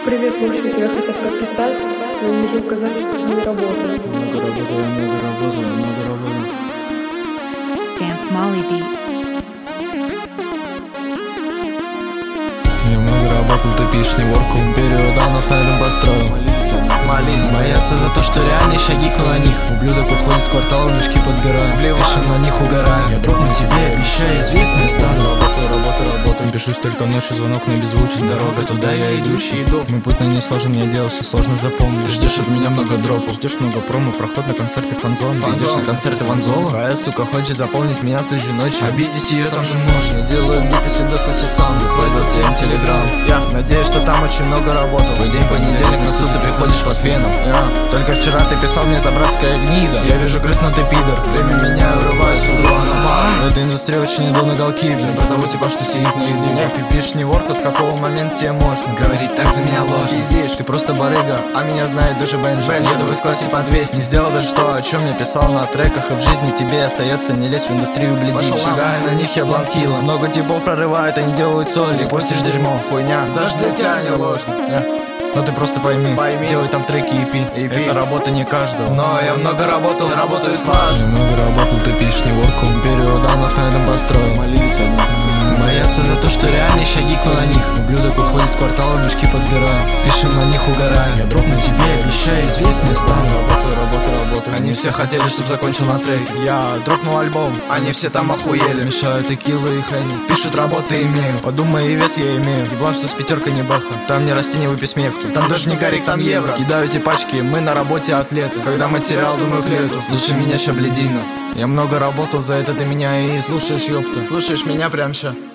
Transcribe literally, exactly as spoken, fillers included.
Привет, в общем-то, я хотел прописать, но не можу указать, что не работаю. Много работаю, много работаю, много работаю. Damp Molly Beat. Я много работал, ты пишешь не ворку, империю данных на этом построил. Молись, боятся за то, что реально ща гикну на них. Ублюдок уходит с квартала, мешки подбираю. Пишем на них, угораем. Я дропну тебе, обещаю, известный стану. Работаю, работаю, работаю. Пишусь только ночью, звонок на беззвучный. Дорога туда, я идущий иду. Мой путь на ней сложен, я делал все сложно запомнить. Ты ждешь от меня много дропов, ждешь много промо, проход на концерты фанзон. Ты идешь на концерты Ванзола, а я, сука, хочет заполнить меня той же ночью. Обидеть ее там же можно. Делаю биты с видосом все сам. Слайдил всем телеграм. Я надеюсь, что там очень много работал. Твой день понедельник, на суд ты приходишь под феном. Я. Только вчера ты писал мне за братская гнида. Я вижу грустно, ты пидор. Время меняю, врываюсь в угол, а эта индустрия очень иду на голки, блин. Про того типа, что сидит на едине. Ты пишешь не ворку, с какого момента тебе можно говорить так за меня ложь. Пиздишь, ты просто барыга, а меня знает даже Бенджи. Бенджи, еду в классе по двести. Не сделал даже то, о чем я писал на треках. И в жизни тебе остается не лезть в индустрию, блядить. Шагая на них, я бланкила. Много типов прорывают, они делают соль. И постишь дерьмо, хуйня. Даже для тебя не ложно. Но ты просто пойми, пойми. Делай там треки и пи. и пи. Это работа не каждого. Но я много работал, работаю слаженно. Я много работал, ты пишешь не ворку, империю данных на этом построил. Молились одни. Боятся за то, что реально ща гикну на них. Ублюдок уходит с квартала, мешки подбираю. Пишем на них, угораем. Я дропну тебе, обещаю, известный стану. Работаю, работаю, работаю. Они все хотели, чтоб закончил на трек. Я дропнул альбом, они все там охуели. Мешают и киллы, и хрени. Пишут, работы имею. Подумай, и вес я имею. Еблан, что с пятеркой не баха. Там не расти, не выпей смех. Там даже не гарик, там евро. Кидаю эти пачки, мы на работе атлеты. Когда материал, думаю, к лету. Слушай меня ща, блядина. Я много работал, за это ты меня и слушаешь, ёпта. Слушаешь меня прям ща.